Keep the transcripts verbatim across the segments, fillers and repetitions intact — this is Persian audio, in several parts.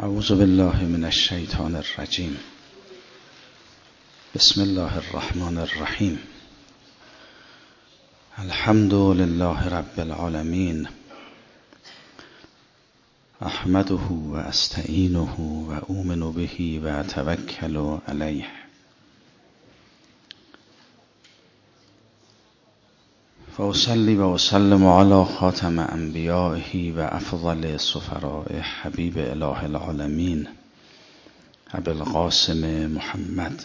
اعوذ بالله من الشیطان الرجیم. بسم الله الرحمن الرحیم. الحمد لله رب العالمین. احمده و استعینه و اؤمن به و اتوکل علیه. فاصلی و اسلم علی خاتم انبیائه و افضل سفراء حبیب اله العالمین ابی القاسم محمد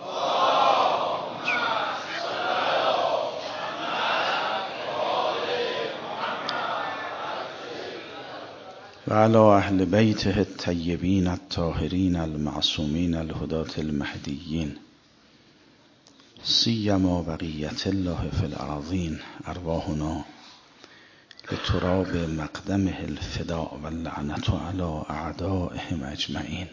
و علی اهل بیته الطیبین الطاهرین المعصومین الهداة المهدیین سیما بقیة الله فی الارضین. ارواحنا لتراب مقدمه الفداء واللعنة علی اعدائهم اجمعین.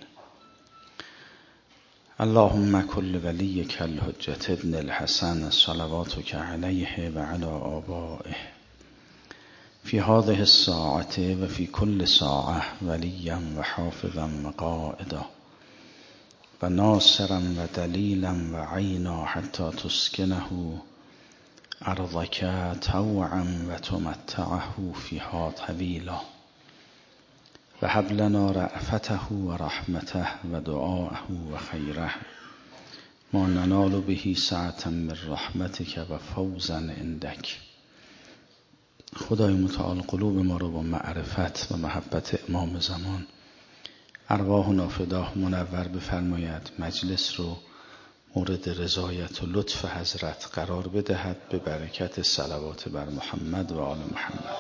اللهم کل ولیک الحجة ابن الحسن صلواتک علیه و علی آبائه فی هذه الساعة و فی کل ساعة ولیا و حافظا و قائدا و ناصرا و دلیلا و عینا حتی تسکنه ارضک طوعا و تمتعه فیها طویلا و هب لنا رأفته و رحمته و دعاءه و خیره ما ننال به سعة من رحمتک و فوزا عندک. خدای متعال قلوب ما رو با معرفت و محبت امام زمان ارواحنا فداه منور بفرماید. مجلس رو مورد رضایت و لطف حضرت قرار بدهد به برکت صلوات بر محمد و آل محمد.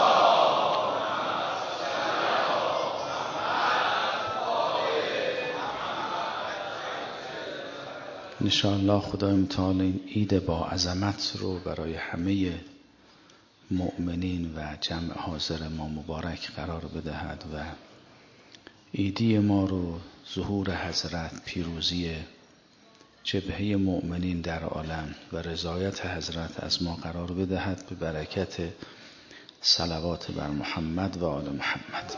انشاءالله خدای متعال این عید با عظمت رو برای همه مؤمنین و جمع حاضر ما مبارک قرار بدهد و عیدی ما رو ظهور حضرت، پیروزی جبهه مؤمنین در عالم و رضایت حضرت از ما قرار بدهد به برکت صلوات بر محمد و آل محمد.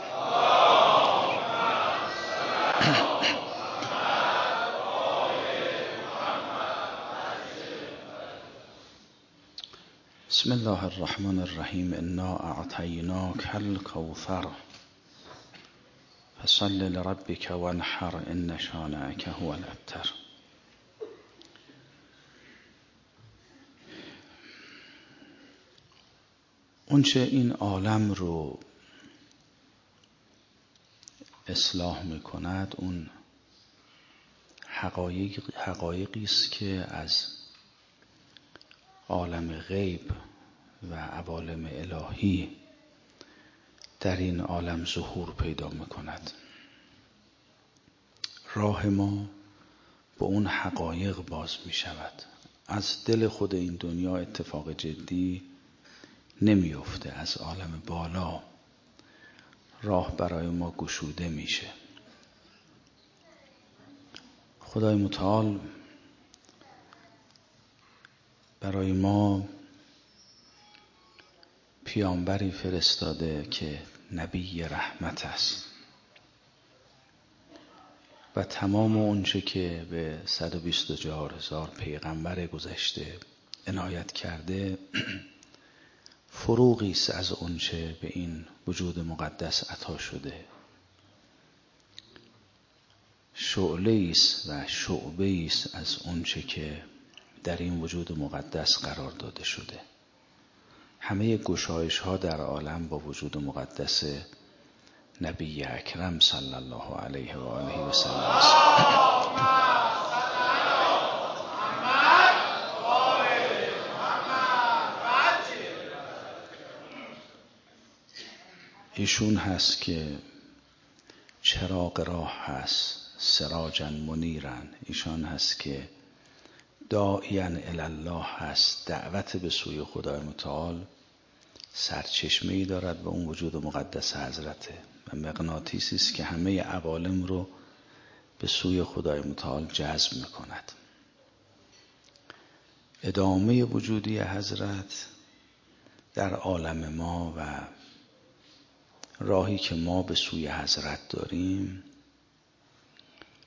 بسم الله الرحمن الرحیم. انا اعطیناک الکوثر فصل لربک وانحر ان شانئک هو الابتر. اونچه این عالم رو اصلاح میکند اون حقایق حقایقی است که از عالم غیب و عوالم الهی در این عالم ظهور پیدا میکند. راه ما با اون حقایق باز میشود. از دل خود این دنیا اتفاق جدی نمیفته. از عالم بالا راه برای ما گشوده میشه. خدای متعال برای ما پیامبری فرستاده که نبی رحمت است و تمام اونچه که به صد و بیست و چهار هزار پیغمبر گذشته عنایت کرده فروغی است از اونچه به این وجود مقدس عطا شده. شعله است و شعبه است از اونچه که در این وجود مقدس قرار داده شده. همه گشایش ها در عالم با وجود مقدس نبی اکرم صلی الله علیه و آله و سلم است. ایشون هست که چراغ راه هست، سراجا منیرا. ایشان هست که داعیا الی الله هست، دعوت به سوی خدای متعال سرچشمه‌ای دارد و اون وجود مقدس حضرته و مغناطیسی است که همه عوالم رو به سوی خدای متعال جذب میکند. ادامه وجودی حضرت در عالم ما و راهی که ما به سوی حضرت داریم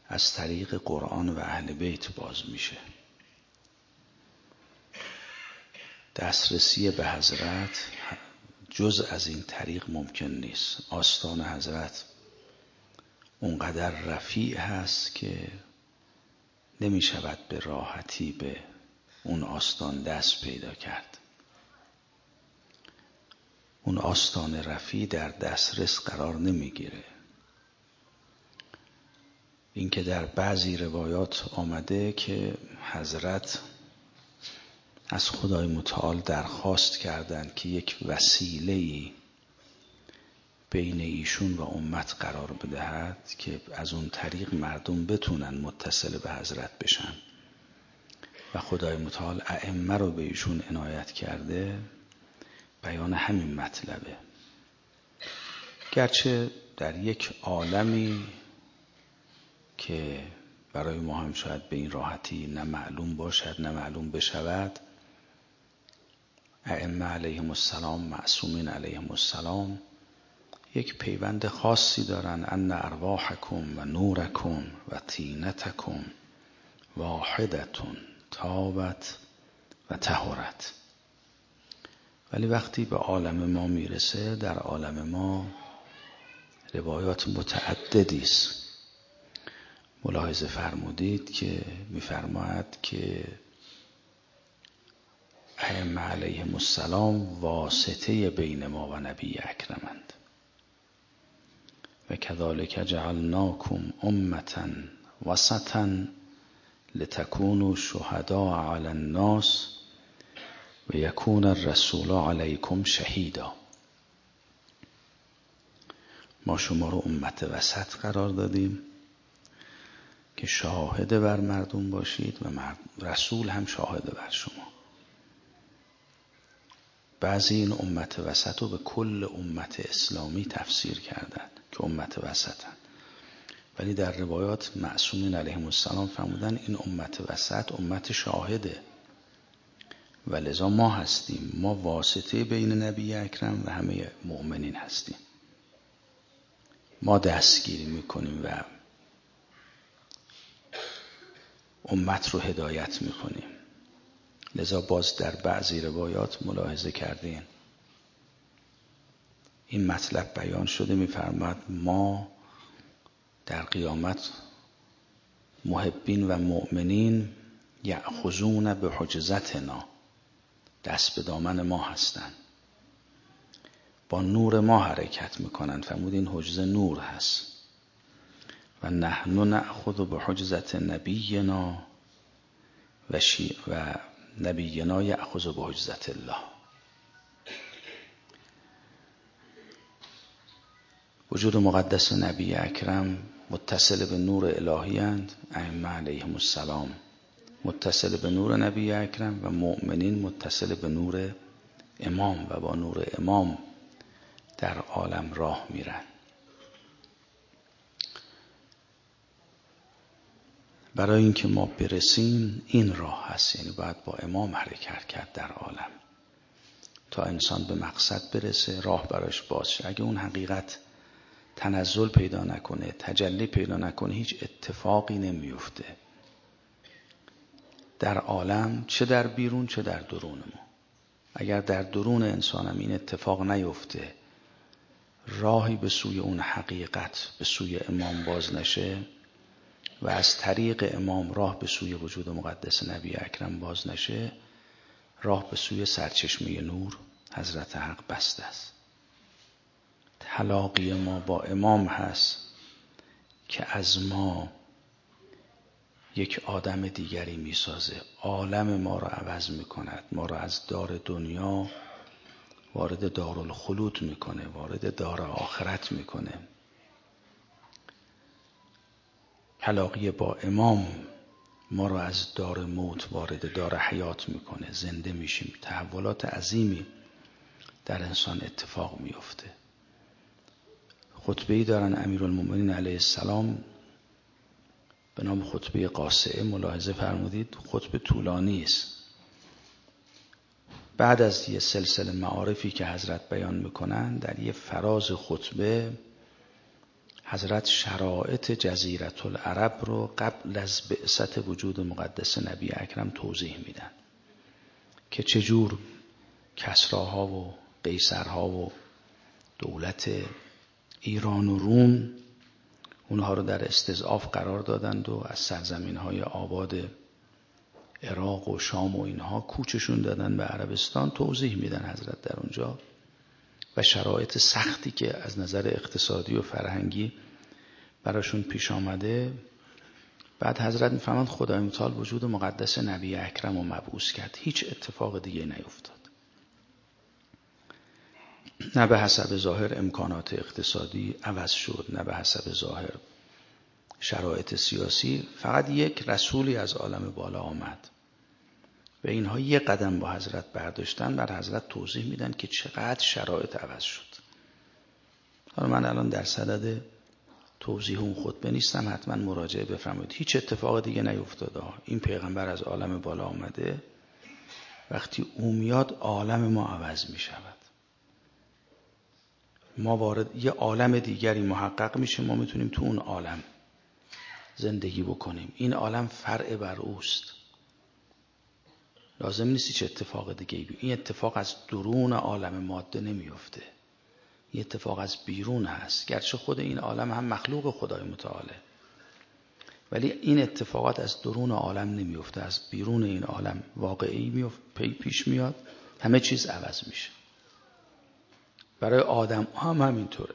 از طریق قرآن و اهل بیت باز میشه. دسترسی به حضرت جز از این طریق ممکن نیست. آستان حضرت اونقدر رفیع هست که نمی شود به راحتی به اون آستان دست پیدا کرد. اون آستان رفیع در دسترس قرار نمی گیره. این که در بعضی روایات آمده که حضرت از خدای متعال درخواست کردند که یک وسیله‌ای بین ایشون و امت قرار بدهد که از اون طریق مردم بتونن متصل به حضرت بشن و خدای متعال ائمه رو به ایشون عنایت کرده. بیان همین مطلبه. گرچه در یک عالمی که برای ما هم شاید به این راحتی نه معلوم باشد نه معلوم بشود، ائمه علیهم السلام، معصومین علیهم السلام یک پیوند خاصی دارن. ان ارواحکم و نورکم و طینتکم واحدتون تابت و طهرت. ولی وقتی به عالم ما میرسه، در عالم ما روایات متعددی است. ملاحظه فرمودید که میفرماید که ائمه علیهم السلام واسطه بین ما و نبی اکرمند. و کذالک جعلناکم امة وسطا لتکونوا شهداء علی الناس و یکون الرسول علیکم شهیدا. ما شما رو امت وسط قرار دادیم که شاهد بر مردم باشید و رسول هم شاهد بر شما. بعضی این امت وسط رو به کل امت اسلامی تفسیر کردن که امت وسطن، ولی در روایات معصومین علیهم السلام فرمودن این امت وسط امت شاهده و لذا ما هستیم. ما واسطه بین نبی اکرم و همه مؤمنین هستیم. ما دستگیری میکنیم و امت رو هدایت میکنیم. لذا باز در بعضی روایات ملاحظه کردین این مطلب بیان شده. میفرماد ما در قیامت محبین و مؤمنین یأخذون به حجزتنا، دست به دامن ما هستن، با نور ما حرکت میکنن. فرمود این حجزه نور هست. و نحن نأخذ به حجزت نبینا و, شی و نبینا یأخذ به حجزت الله. وجود مقدس نبی اکرم متصل به نور الهی اند. ائمه علیهم السلام متصل به نور نبی اکرم و مؤمنین متصل به نور امام و با نور امام در عالم راه میرن. برای اینکه ما برسیم این راه هست، یعنی باید با امام حرکت کرد در عالم تا انسان به مقصد برسه، راه براش باز شه. اگه اون حقیقت تنزل پیدا نکنه، تجلی پیدا نکنه، هیچ اتفاقی نمیفته در عالم، چه در بیرون چه در درون ما. اگر در درون انسانم این اتفاق نیفته، راهی به سوی اون حقیقت به سوی امام باز نشه و از طریق امام راه به سوی وجود مقدس نبی اکرم باز نشه، راه به سوی سرچشمه نور حضرت حق بسته است. تلاقی ما با امام هست که از ما یک آدم دیگری میسازه، عالم ما را عوض میکند، ما را از دار دنیا وارد دارالخلود میکنه، وارد دار آخرت میکنه. تلاقی با امام ما را از دار موت وارد دار حیات میکنه، زنده میشیم. تحولات عظیمی در انسان اتفاق میفته. خطبه‌ای دارن امیرالمومنین علیه السلام به نام خطبه قاصعه. ملاحظه فرمودید خطبه طولانی است. بعد از یه سلسله معارفی که حضرت بیان میکنن، در یه فراز خطبه حضرت شرایط جزیره العرب رو قبل از بعثت وجود مقدس نبی اکرم توضیح میدن که چجور کسراها و قیصرها و دولت ایران و روم اونها رو در استضعاف قرار دادند و از سرزمین‌های آباد عراق و شام و اینها کوچشون دادن به عربستان. توضیح میدن حضرت در اونجا و شرایط سختی که از نظر اقتصادی و فرهنگی براشون پیش آمده. بعد حضرت میفهمند خدای متعال وجود مقدس نبی اکرم رو مبعوث کرد، هیچ اتفاق دیگه نیفتاد، نه به حسب ظاهر امکانات اقتصادی عوض شد، نه به حسب ظاهر شرایط سیاسی، فقط یک رسولی از عالم بالا آمد و اینها یک قدم با حضرت برداشتن. بر حضرت توضیح میدن که چقدر شرایط عوض شد. حالا من الان در صدد توضیح اون خطبه نیستم، حتما مراجعه بفرمایید. هیچ اتفاق دیگه نیفتاده. این پیغمبر از عالم بالا آمده، وقتی او میاد عالم ما عوض میشود، ما وارد یه عالم دیگری محقق میشه، ما میتونیم تو اون عالم زندگی بکنیم. این عالم فرع بر اوست، لازم نیستی چه اتفاق دیگه بی. این اتفاق از درون عالم ماده نمیفته، این اتفاق از بیرون هست، گرچه خود این عالم هم مخلوق خدای متعاله، ولی این اتفاقات از درون عالم نمیفته، از بیرون این عالم واقعی میفته، پیش میاد، همه چیز عوض میشه. برای آدم هم همینطوره.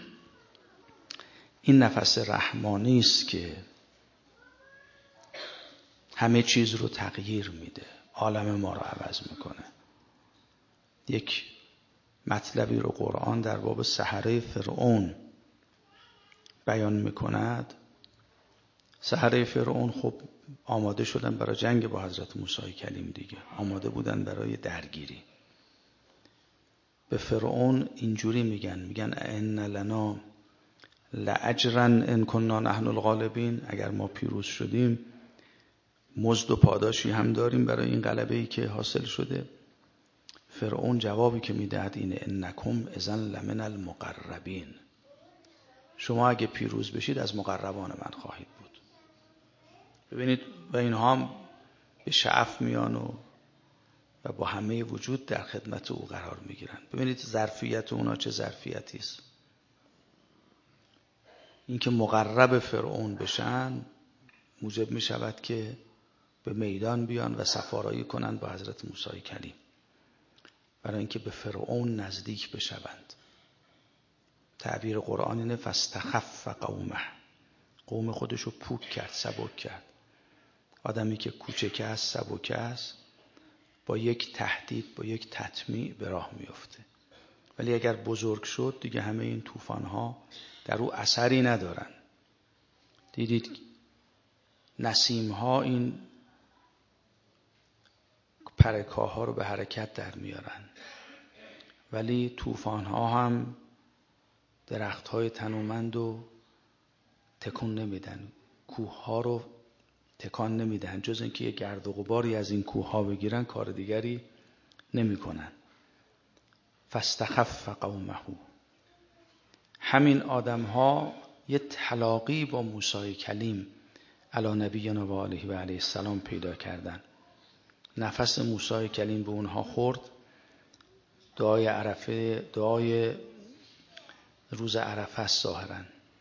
این نفس رحمانی است که همه چیز رو تغییر میده، عالم ما رو عوض میکنه. یک مطلبی رو قرآن در باب سحره فرعون بیان میکند. سحره فرعون خب آماده شدن برای جنگ با حضرت موسی کلیم دیگه، آماده بودن برای درگیری. به فرعون اینجوری میگن، میگن ان لنا لاجرا ان كنا نحن الغالبین، اگر ما پیروز شدیم مزد و پاداشی هم داریم برای این غلبه‌ای که حاصل شده. فرعون جوابی که میدهد اینه انکم اذا لمن المقربین، شما اگه پیروز بشید از مقربان من خواهید بود. ببینید و اینها هم به شعف میان و و با همه وجود در خدمت او قرار میگیرن. ببینید ظرفیت اونا چه ظرفیتی است. اینکه مقرب فرعون بشن موجب میشود که به میدان بیان و سفارایی کنند با حضرت موسی کلیم، برای اینکه به فرعون نزدیک بشوند. تعبیر قرآن اینه فاستخف قومه، قوم خودشو پوک کرد، سبک کرد. آدمی که کوچکه است، سبکه است، با یک تهدید، با یک تطمیع به راه میفته. ولی اگر بزرگ شد دیگه همه این طوفان‌ها در او اثری ندارن. دیدید نسیم‌ها این پرکاها رو به حرکت در میارن، ولی طوفان‌ها هم درخت‌های تنومند رو تکون نمیدن، کوه‌ها رو تکان نمیدن، جز اینکه یه گرد و غباری از این کوه‌ها بگیرن کار دیگری نمی‌کنن. فاستخف قومه، همین آدم‌ها یه تلاقی با موسی کلیم علی نبینا و آله و علیه السلام پیدا کردن. نفس موسی کلیم به اونها خورد. دعای عرفه، دعای روز عرفه است ظاهراً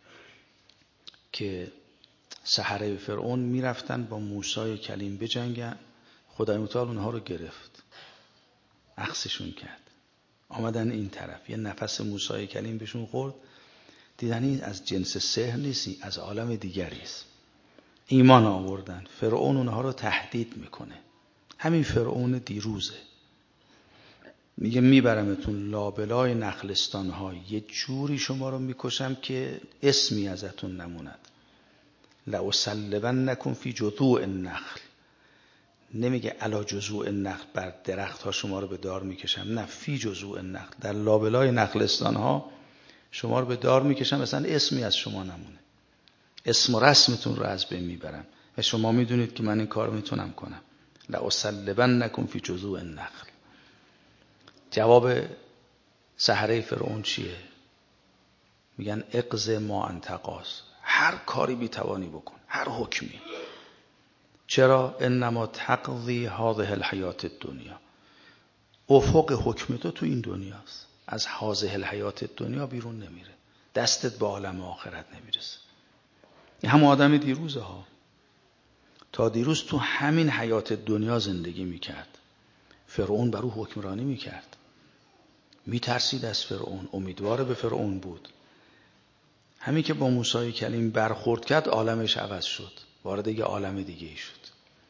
که سحره فرعون میرفتن با موسی کلیم بجنگن. خدای متعال اونها رو گرفت، اخذشون کرد، آمدن این طرف. یه نفس موسی کلیم بهشون خورد، دیدن این از جنس سحر نیستی، از عالم دیگری است. ایمان آوردن. فرعون اونها رو تهدید میکنه. همین فرعون دیروزه، میگه میبرمتون لابلای نخلستان ها، یه جوری شما رو میکشم که اسمی ازتون نموند. لأصلبنکم فی جذوع النخل، نمیگه علی جذوع النخل، بر درخت ها شما رو به دار میکشم، نه، فی جذوع النخل، در لابلای نخلستان ها شما رو به دار میکشم، مثلا اسمی از شما نمونه، اسم و رسمتون رو از بین میبرم و شما میدونید که من این کار میتونم کنم. لأصلبنکم فی جذوع النخل. جواب سحره فرعون چیه؟ میگن اقض ما انت قاض، هر کاری بیتوانی بکن، هر حکمی. چرا؟ انما تقضی هذه الحیات الدنیا، افق حکم تو تو این دنیاست، از هذه الحیات الدنیا بیرون نمیره، دستت به عالم آخرت نمیرسه. این هم آدم دیروزه ها، تا دیروز تو همین حیات دنیا زندگی میکرد. فرعون بر او حکمرانی میکرد، میترسید از فرعون، امیدوار به فرعون بود. همین که با موسی کلیم برخورد کرد عالمش عوض شد، وارد یه عالم دیگه ای شد.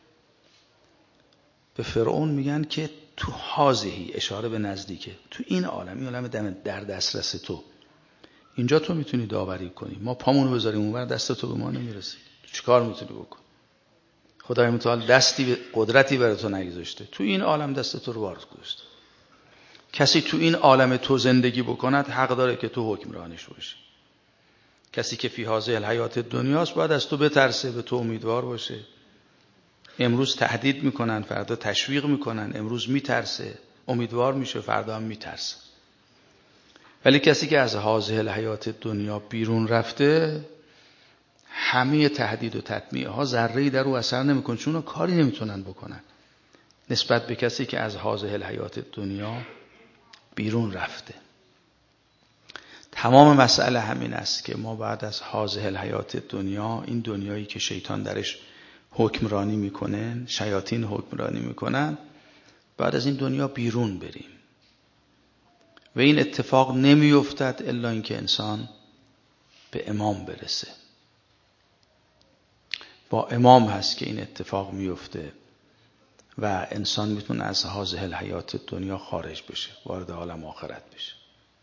به فرعون میگن که تو هازهی، اشاره به نزدیکه، تو این عالم، این عالم در دسترس تو، اینجا تو میتونی داوری کنی. ما پامونو بذاریم اونور، دست تو به ما نمیرسه، تو چیکار میتونی بکن؟ خدای متعال دستی قدرتی برای تو نگذاشته، تو این عالم دست تو رو وارد گذاشته. کسی تو این عالم تو زندگی بکند حق داره که تو حکمرانش باشی. کسی که فی هذه الحیات دنیاست باید از تو بترسه، به تو امیدوار باشه. امروز تهدید میکنن، فردا تشویق میکنن، امروز میترسه، امیدوار میشه، فردا هم میترسه. ولی کسی که از هذه الحیات دنیا بیرون رفته، همه تهدید و تطمیع ها ذره‌ای در او اثر نمیکنه، چون کاری نمیتونن بکنن نسبت به کسی که از هذه الحیات دنیا بیرون رفته. تمام مسئله همین است که ما بعد از هذه الحیات دنیا، این دنیایی که شیطان درش حکمرانی میکنه، شیاطین حکمرانی میکنن، بعد از این دنیا بیرون بریم. و این اتفاق نمیافتد الا اینکه انسان به امام برسه. با امام هست که این اتفاق میفته و انسان میتونه از هذه الحیات دنیا خارج بشه، وارد عالم آخرت بشه،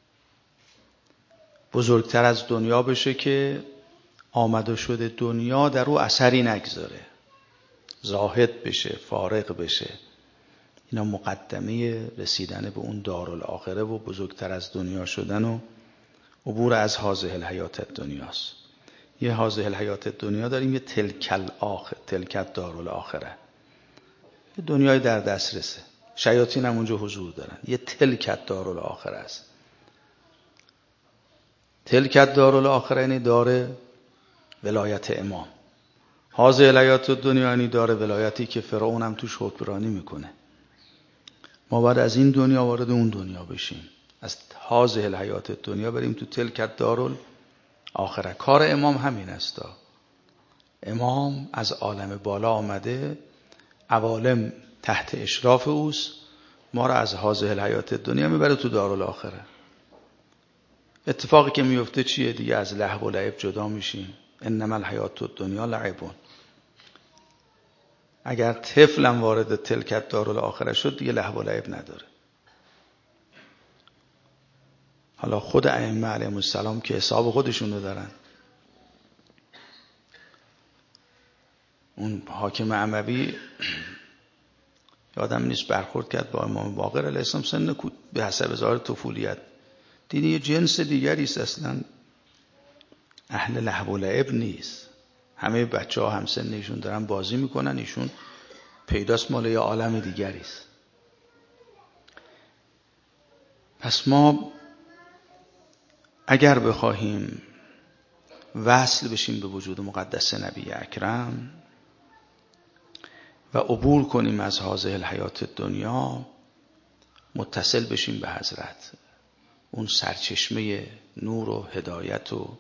بزرگتر از دنیا بشه که آمده شده دنیا در او اثری نگذاره، زاهد بشه، فارغ بشه. اینا مقدمه رسیدن به اون دارالآخره و بزرگتر از دنیا شدن و عبور از هذه الحیات دنیاست. یه هذه الحیات دنیا داریم، یه تلکل آخر، تلکت دارالآخره، یه دنیای در دسترسه، شیاطین هم اونجا حضور دارن. یه تلکت دارالآخره است. تلکت دارالآخره یعنی داره ولایت امام. هذه الحیات دنیا یعنی داره ولایتی که فرعون هم توش حکمرانی میکنه. ما باید از این دنیا وارد اون دنیا بشیم، از هذه الحیات دنیا بریم تو تلکت دارالآخره. کار امام همین است. امام از عالم بالا آمده، عوالم تحت اشراف اوست، ما را از هذه الحیات دنیا میبره تو دارالآخره. اتفاقی که میفته چیه دیگه؟ از لهو و لعب جدا میشیم. انما الحیات الدنیا لعبون. اگر طفلم وارد تلکت دارالآخره شد دیگه لهو و لعب نداره. حالا خود ائمه علیهم السلام که حساب خودشون رو دارن. اون حاکم اموی یادم نیست برخورد کرد با امام باقر علیه السلام، سن به حسب ظاهر طفولیت، دیدی یه جنس دیگری است، اصلا اهل لهو و لعب نیست. همه بچه ها هم سن ایشون دارن بازی میکنن، ایشون پیداست مال یه عالم دیگری است. پس ما اگر بخواهیم وصل بشیم به وجود مقدس نبی اکرم و عبور کنیم از هذه الحیات دنیا، متصل بشیم به حضرت، اون سرچشمه نور و هدایت و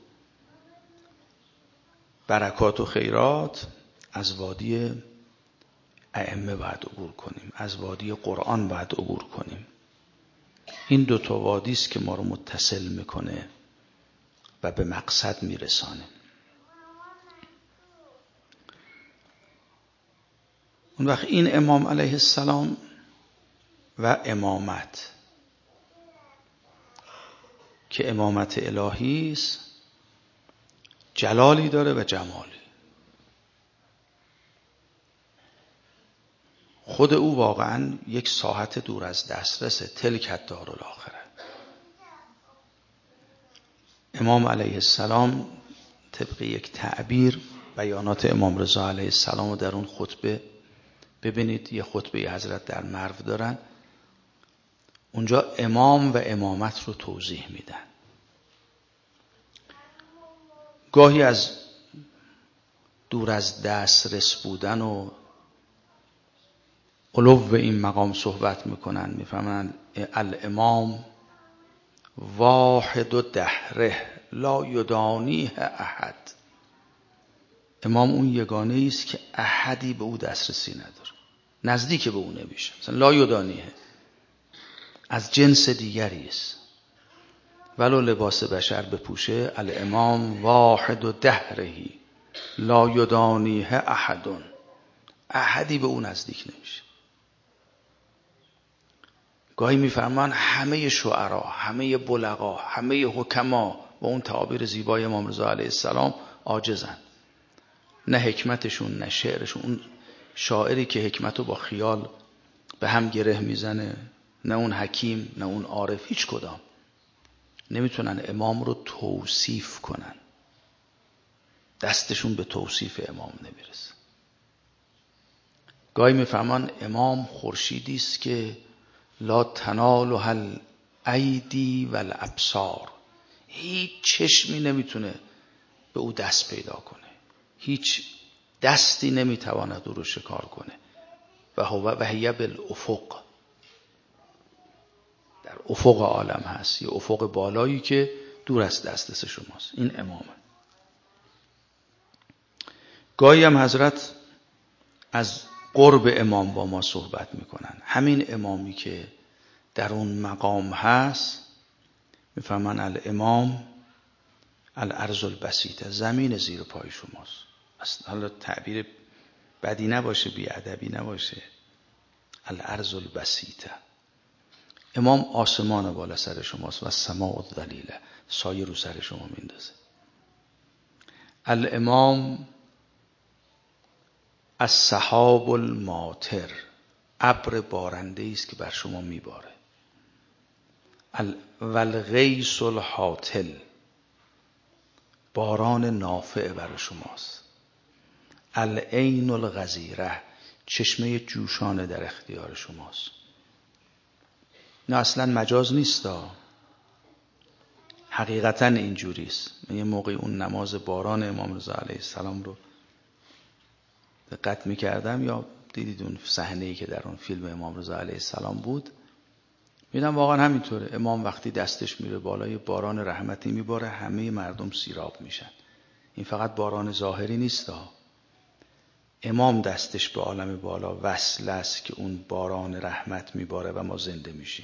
برکات و خیرات، از وادی ائمه باید عبور کنیم، از وادی قرآن باید عبور کنیم. این دو تا وادی است که ما رو متصل میکنه و به مقصد میرسانه. اون وقت این امام علیه السلام و امامت که امامت الهی است، جلالی داره و جمالی. خود او واقعا یک ساحت دور از دسترسه، تلکت دارالآخره. امام علیه السلام طبق یک تعبیر، بیانات امام رضا علیه السلام در اون خطبه ببینید، یه خطبه حضرت در مرو دارن، اونجا امام و امامت رو توضیح میدن. گاهی از دور از دسترس بودن و علو این مقام صحبت میکنن، میفهمن الامام واحد و دهره لا یدانیه احد. امام اون یگانه است که احدی به او دسترسی نداره، نزدیک به او نمیشه. مثلا لا یدانیه از جنس دیگری است، ولو لباس بشر بپوشه. الامام واحد و دهرهی لا یدانیه احدون، احدی به او نزدیک نمیشه. گاهی میفرمان همه شعرا، همه بلغا، همه حکما با اون تعابیر زیبای امام رضا علیه السلام عاجزن. نه حکمتشون نه شعرشون، اون شاعری که حکمتو با خیال به هم گره میزنه، نه اون حکیم نه اون عارف، هیچ کدام نمیتونن امام رو توصیف کنن. دستشون به توصیف امام نمیرسه. گاهی میفهمان امام خورشیدی است که لا تنالها الایدی والابصار، هیچ چشمی نمیتونه به او دست پیدا کنه، هیچ دستی نمیتواند او رو شکار کنه. و هو وهی بالافق، در افق عالم هست، یه افق بالایی که دور از دسترس شماست. این امامه. گاهی هم حضرت از قرب امام با ما صحبت میکنن. همین امامی که در اون مقام هست میفهمن الامام الارض البسیطه، زمین زیر پای شماست. اصلا حالا تعبیر بدی نباشه، بی ادبی نباشه، الارض البسیطه. امام آسمان بالا سر شماست و السماء الذلیله، سایه رو سر شما میندازه. الامام السحاب الماطر، ابر بارنده است که بر شما میباره. والغیث الحاطل، باران نافع بر شماست. العین الغزیره، چشمه جوشانه در اختیار شماست. نه اصلا مجاز نیست، حقیقتا اینجوری است. من یه موقع اون نماز باران امام رضا علیه السلام رو دقت میکردم، یا دیدید اون صحنه‌ای که در اون فیلم امام رضا علیه السلام بود، میدم واقعا همینطوره. امام وقتی دستش میره بالای، باران رحمتی میباره، همه مردم سیراب میشن. این فقط باران ظاهری نیست، امام دستش به عالم بالا وصل است که اون باران رحمت میباره و ما زنده میشیم.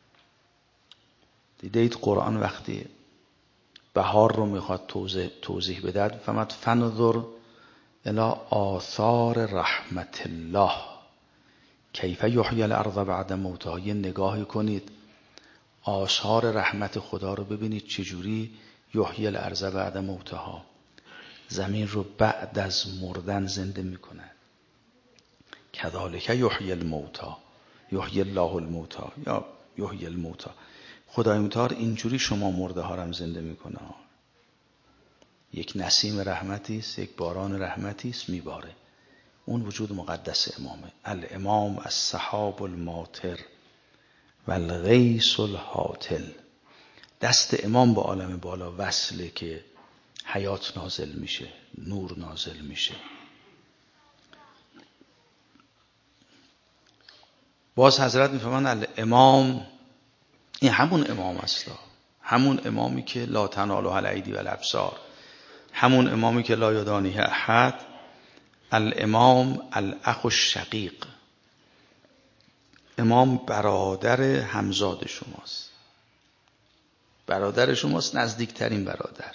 دیدید قرآن وقتی بهار رو میخواد توضیح, توضیح بده، فهمت فنظر الی آثار رحمت الله کیف یحیی الارض بعد موتها. یه نگاهی کنید آثار رحمت خدا رو ببینید چجوری یحیی الارض بعد موتها، زمین رو بعد از مردن زنده میکنه. کذالک یحیی الموتی یحیی الله الموتی یا یحیی الموتی. خدای متعال اینجوری شما مرده ها رو زنده میکنه. یک نسیم رحمتی است، یک باران رحمتی است میباره. اون وجود مقدس امامه. الامام السحاب الماطر والغیث الحاطل. دست امام با عالم بالا وصله که حیات نازل میشه، نور نازل میشه. باز حضرت میفهمن الامام، این همون امام است، همون امامی که لا تنالها الایدی والابصار، همون امامی که لا یدانیه احد. الامام الاخ الشقیق، امام برادر همزاد شماست، برادر شماست، نزدیکترین برادر.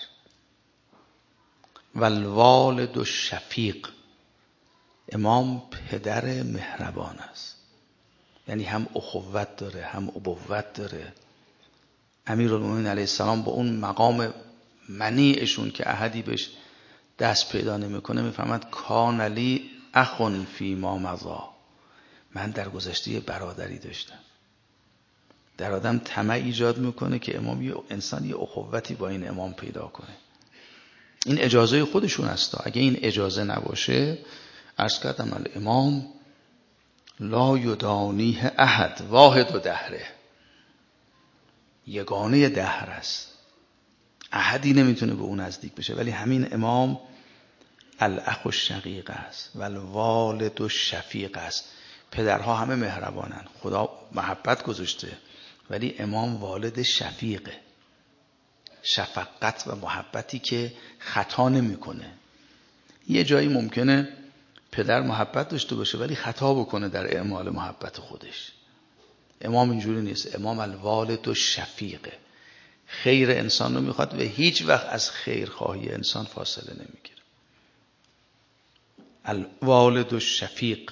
والوالد الشفیق، امام پدر مهربان است، یعنی هم اخوت داره هم ابوت داره. امیرالمومنین علیه السلام با اون مقام منیعشون که احدی بهش دست پیدا نمیکنه میفهمد کان لی اخون فی ما مضی، من در گذشته برادری داشتم. در آدم طمع ایجاد میکنه که امام یه انسان یه اخوتی با این امام پیدا کنه. این اجازه خودشون است. اگه این اجازه نباشه، عرض کردم الامام لا یدانیه احد واحد و دهره، یگانه دهر است. احدی نمیتونه به اون نزدیک بشه. ولی همین امام الاخ الشقیق است و الوالد الشفیق است. پدرها همه مهربانن، خدا محبت گذاشته، ولی امام والد شفیقه، شفقت و محبتی که خطا نمیکنه. یه جایی ممکنه پدر محبت داشته باشه ولی خطا بکنه در اعمال محبت خودش. امام اینجوری نیست. امام الوالد الشفیقه، خیر انسان رو میخواد و هیچ وقت از خیرخواهی انسان فاصله نمیگیره. الوالد الشفیق،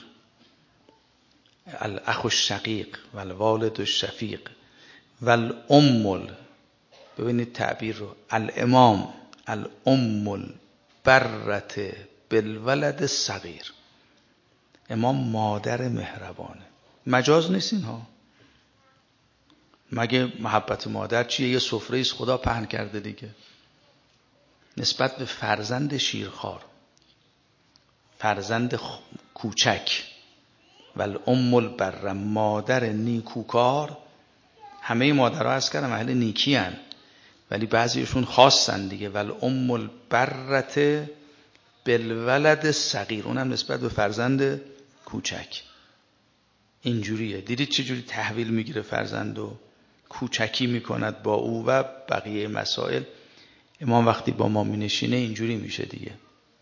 الاخ الشقیق و الوالد الشفیق و الام، ببینید تعبیر رو، الامام الام البرة بالولد الصغیر. امام مادر مهربانه. مجاز نیست اینها. مگه محبت مادر چیه؟ یه سفره است خدا پهن کرده دیگه، نسبت به فرزند شیرخوار، فرزند کوچک. والام البر، مادر نیکوکار. همه مادرها از کردم اهل نیکی هن، ولی بعضیشون خاصن دیگه. والام البرة بالولد الصغیر، اونم نسبت به فرزند کوچک. اینجوریه. دیدید چجوری تحویل میگیره فرزند و کوچکی میکند با او و بقیه مسائل. امام وقتی با ما مینشینه اینجوری میشه دیگه.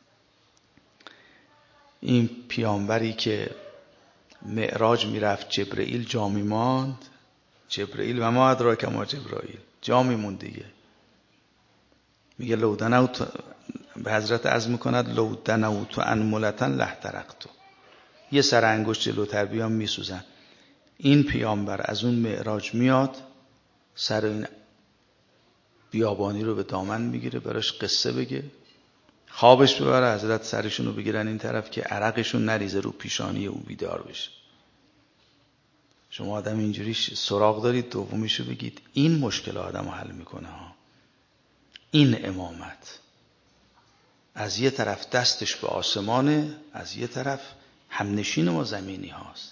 این پیامبری که معراج میرفت، جبرئیل جا میماند. جبرئیل و ما ادراک ما جبرائیل، جا میموند دیگه. میگه لو دنوت، به حضرت عرض میکند لو دنوت انملة لاحترقت، یه سر انگشت جلوتر بیام میسوزن. این پیامبر از اون معراج میاد، سر این بیابانی رو به دامن میگیره، براش قصه بگه، خوابش ببره، حضرت سرشون رو بگیرن این طرف که عرقشون نریزه رو پیشانی او، بیدار بشه. شما آدم اینجوری سراغ دارید، دومیشو بگید. این مشکل آدم رو حل میکنه ها. این امامت از یه طرف دستش به آسمانه، از یه طرف همنشین ما زمینی هاست.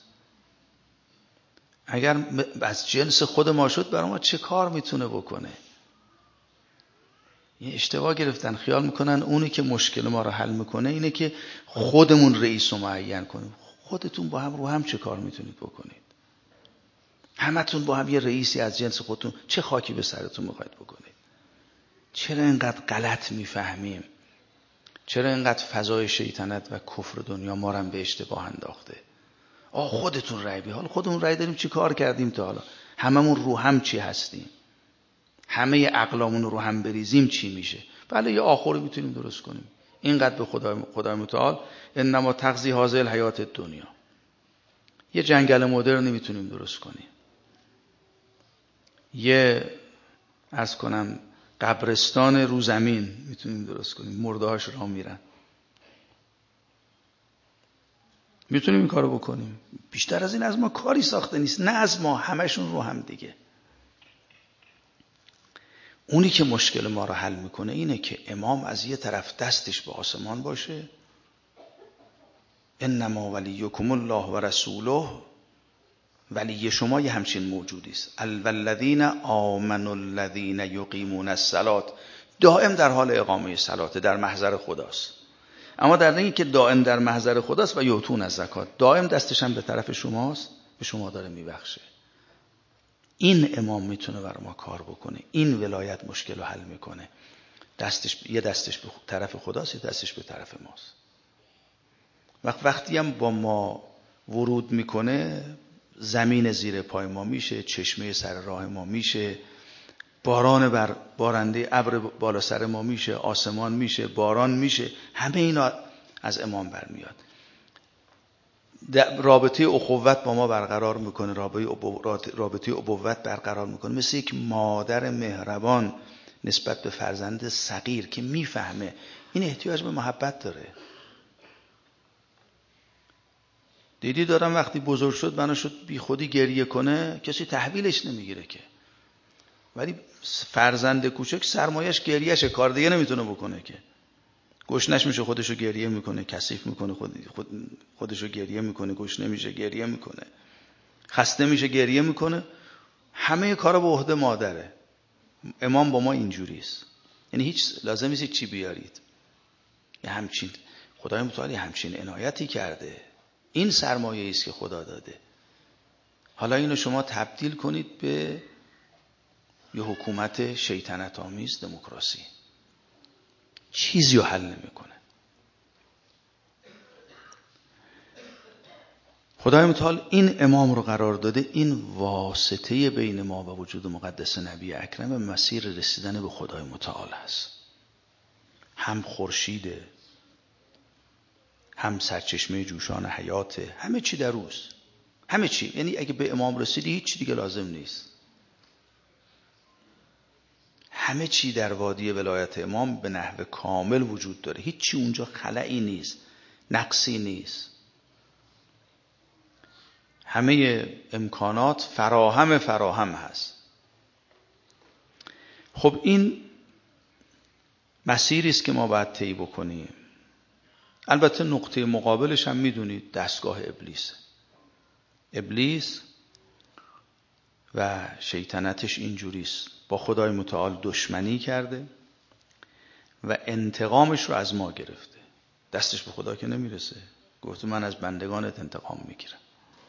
اگر از جنس خود ما شد برای ما چه کار میتونه بکنه؟ یه اشتباه گرفتن، خیال میکنن اونی که مشکل ما رو حل میکنه اینه که خودمون رئیس رو معین کنیم. خودتون با هم رو هم چه کار میتونید بکنید؟ همتون با هم یه رئیسی از جنس خودتون، چه خاکی به سرتون میخواید بکنید؟ چرا اینقدر غلط میفهمیم؟ چرا اینقدر فضای شیطنت و کفر دنیا ما رو به اشتباه انداخته؟ آه خودتون رأی بی، حالا خودمون رأی داریم چی کار کردیم تا حالا؟ هممون رو هم چی هستیم؟ همه عقلامون رو هم بریزیم چی میشه؟ بله یه آخری میتونیم درست کنیم. اینقدر به خدای خدای متعال انما تقضی هذه الحیات الدنیا. یه جنگل مدرن میتونیم درست کنیم. یه عرض کنم قبرستان رو زمین میتونیم درست کنیم، مردهاش راه میرن. میتونیم این کارو بکنیم. بیشتر از این از ما کاری ساخته نیست، نه از ما، همشون رو هم دیگه. اونی که مشکل ما رو حل میکنه اینه که امام از یه طرف دستش به آسمان باشه، انما ولیکم الله و رسوله، ولی شما یه همچین موجودی است. الذین آمنوا الذین یقیمون الصلاة، دائم در حال اقامه صلات، در محضر خداست. اما در این که دائم در محضر خداست و یؤتون الزکات، دائم دستش هم به طرف شماست، به شما داره میبخشه. این امام میتونه برای ما کار بکنه. این ولایت مشکل رو حل میکنه. دستش یه دستش به طرف خداست، یه دستش به طرف ماست. وقت وقتی هم با ما ورود میکنه، زمین زیر پای ما میشه، چشمه سر راه ما میشه، باران بر بارنده ابر بالا سر ما میشه، آسمان میشه، باران میشه. همه اینا از امام برمیاد. رابطه اخوت با ما برقرار میکنه، رابطه ابوت برقرار میکنه، مثل یک مادر مهربان نسبت به فرزند صغیر که میفهمه این احتیاج به محبت داره. دیدی دارم وقتی بزرگ شد بنا شد بی خودی گریه کنه، کسی تحویلش نمیگیره که. ولی فرزند کوچک سرمایش گریهشه، کار دیگه نمیتونه بکنه که. گشنش میشه خودشو گریه میکنه، کثیف میکنه خود خودشو گریه میکنه، گشنه میشه گریه میکنه، خسته میشه گریه میکنه. همه کارا به عهده مادره. امام با ما اینجوری است. یعنی هیچ لازم نیست چی بیارید. یه همچین خدای متعال همچین عنایتی کرده. این سرمایه است که خدا داده. حالا اینو شما تبدیل کنید به یه حکومت شیطنت آمیز، دموکراسی، چیزی رو حل نمیکنه. خدای متعال این امام رو قرار داده این واسطه بین ما و وجود مقدس نبی اکرم مسیر رسیدن به خدای متعال است. هم خورشیده، هم سرچشمه جوشان حیاته، همه چی در اوست، همه چی. یعنی اگه به امام رسیدی هیچ چی دیگه لازم نیست. همه چی در وادی ولایت امام به نحو کامل وجود داره. هیچ چی اونجا خلایی نیست، نقصی نیست. همه امکانات فراهم فراهم هست. خب این مسیری است که ما باید طی بکنیم. البته نقطه مقابلش هم میدونید دستگاه ابلیس. ابلیس و شیطنتش اینجوریست، با خدای متعال دشمنی کرده و انتقامش رو از ما گرفته. دستش به خدا که نمیرسه، گفته من از بندگانت انتقام میگیرم.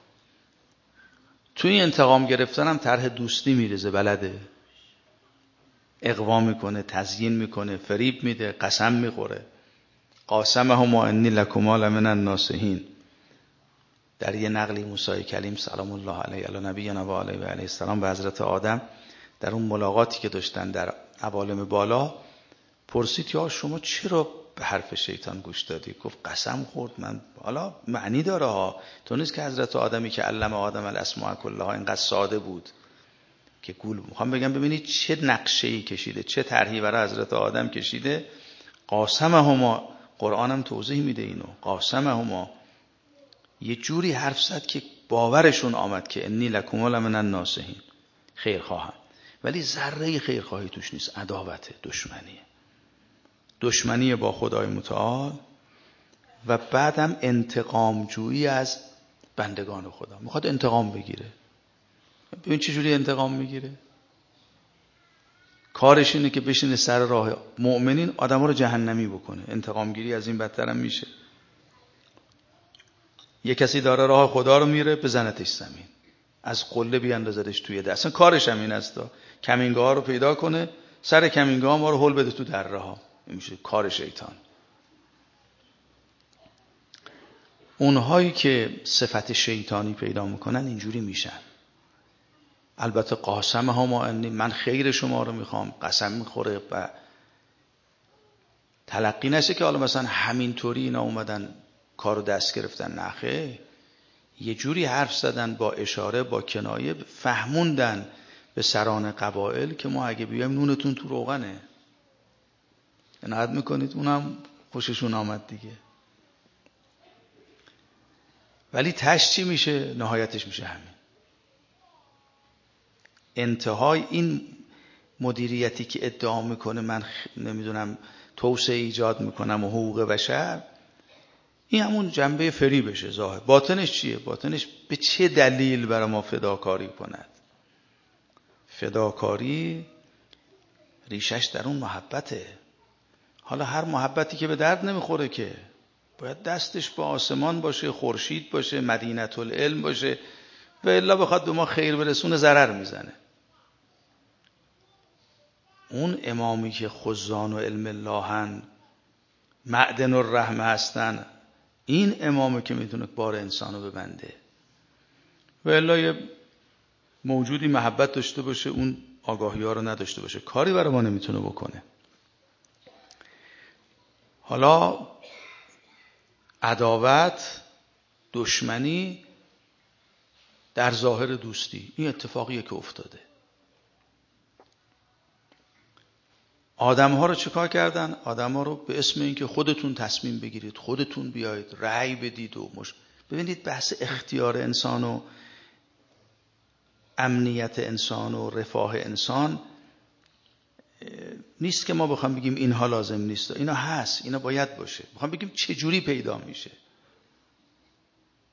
توی انتقام گرفتن هم طرح دوستی میریزه، بلده، اغوا میکنه، تزیین میکنه، فریب میده، قسم میخوره. قاسمهما انی لکما لمن الناصحین. در یه نقلی موسی کلیم سلام الله علیه علی نبینا و علیه و علیه السلام به حضرت آدم در اون ملاقاتی که داشتن در عوالم بالا پرسید یا شما چرا به حرف شیطان گوش دادی؟ گفت قسم خورد. من حالا معنی داره ها، تو نیست که حضرت آدمی که علم آدم الاسماء کلها اینقدر ساده بود که گول. میخوام بگم ببینید چه نقشه‌ای کشیده، چه طرحی برای حضرت آدم کشیده. قاسمهما، قرآنم توضیح میده اینو. قاسمهما یه جوری حرف زد که باورشون آمد که انی لکما لمن الناصحین، خیرخواهم. ولی ذره خیرخواهی توش نیست، عداوت، دشمنیه. دشمنی با خدای متعال و بعدم انتقام جویی از بندگان خدا. میخواد انتقام بگیره. ببین چه جوری انتقام میگیره. کارش اینه که بشینه سر راه مؤمنین آدما رو جهنمی بکنه. انتقام گیری از این بدتر هم میشه. یه کسی داره راه خدا رو میره، بزنتش زمین، از قله بیاندازدش توی در. اصلا کارش هم این است، کمینگاه ها رو پیدا کنه، سر کمینگاه ما رو هل بده تو دره ها. این میشه کار شیطان. اونهایی که صفت شیطانی پیدا میکنن اینجوری میشن. البته قاسم ها ما انی، من خیر شما رو میخوام، قسم میخوره و تلقی نشه که حالا مثلا همینطوری اینا اومدن کارو دست گرفتن. نخه یه جوری حرف زدن با اشاره، با کنایه، فهموندن به سران قبائل که ما اگه بیایم نونتون تو روغنه، عنایت میکنید. اونم خوششون آمد دیگه. ولی تش چی میشه؟ نهایتش میشه همین. انتهای این مدیریتی که ادعا میکنه من نمیدونم توسعه ایجاد میکنم و حقوق بشر، این همون جنبه فری بشه ظاهر. باطنش چیه؟ باطنش به چه دلیل برای ما فداکاری کند؟ فداکاری ریشش در اون محبته. حالا هر محبتی که به درد نمیخوره که، باید دستش با آسمان باشه، خورشید باشه، مدینة العلم باشه، و الا بخواد به ما خیر برسونه ضرر میزنه. اون امامی که خزان و علم اللهن، معدن الرحمه هستن، این امامی که میتونه بار انسانو ببنده. و الا یه موجودی محبت داشته باشه اون آگاهی ها رو نداشته باشه، کاری برای ما نمیتونه بکنه. حالا عداوت، دشمنی در ظاهر دوستی، این اتفاقیه که افتاده. آدم ها رو چیکار کردن؟ آدم ها رو به اسم اینکه خودتون تصمیم بگیرید، خودتون بیایید، رأی بدید و مش... ببینید بحث اختیار انسان و امنیت انسان و رفاه انسان نیست که ما بخوام بگیم اینها لازم نیست، اینا هست، اینا باید باشه. بخوام بگیم چجوری پیدا میشه.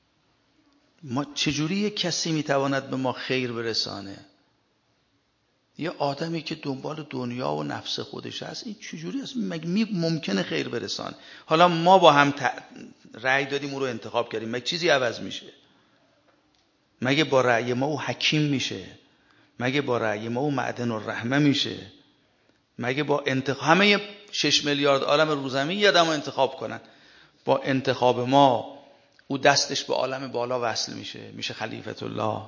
ما چجوری یک کسی میتواند به ما خیر برسانه؟ یه آدمی که دنبال دنیا و نفس خودش هست، این چجوری است؟ مگه ممکنه خیر برسان؟ حالا ما با هم ت... رأی دادیم او رو انتخاب کردیم، مگه چیزی عوض میشه؟ مگه با رأی ما او حکیم میشه؟ مگه با رأی ما او معدن الرحمه میشه؟ مگه با انتخاب همه شش میلیارد عالم رو زمین یه آدمو انتخاب کنن، با انتخاب ما او دستش به عالم بالا وصل میشه، میشه خلیفت الله؟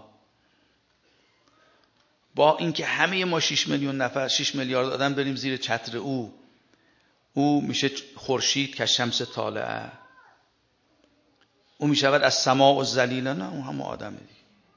با اینکه همه ما شش میلیون نفر، شش میلیارد آدم بریم زیر چتر او، او میشه خورشید که شمس طالعه، او میشود از سماء و ذلیلا؟ نه، اون هم آدمه دیگه.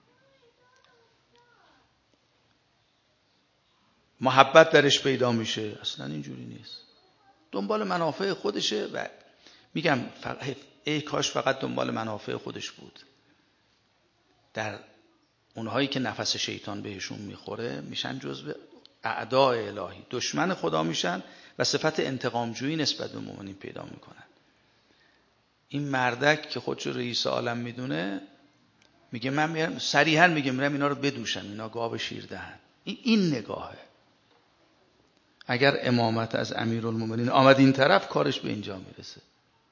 محبت درش پیدا میشه؟ اصلا اینجوری نیست، دنبال منافع خودشه. و میگم ای کاش فقط دنبال منافع خودش بود. در اونهایی که نفس شیطان بهشون میخوره میشن جزو اعداء الهی، دشمن خدا میشن و صفت انتقامجویی نسبت به مؤمنین پیدا میکنن. این مردک که خودشو رئیس عالم میدونه میگه من میرم، صریحا میگه میرم اینا رو بدوشم، اینا گاو شیر دهن. این این نگاهه. اگر امامت از امیرالمومنین آمد این طرف، کارش به اینجا میرسه.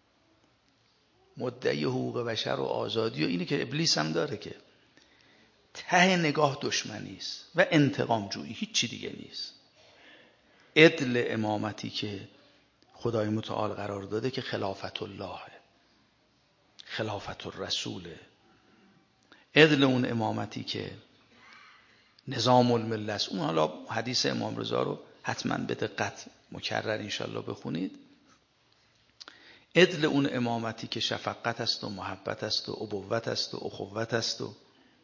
مدعی حقوق بشر و آزادی و اینی که ابلیس هم داره که ته نگاه دشمنی است و انتقام جویی، هیچ چی دیگه نیست. عدل امامتی که خدای متعال قرار داده که خلافت الله، خلافت الرسول، عدل اون امامتی که نظام الملت است. اون حالا حدیث امام رضا رو حتما به دقت مکرر انشالله بخونید. عدل اون امامتی که شفقت است و محبت است و ابوت است و اخوت است. و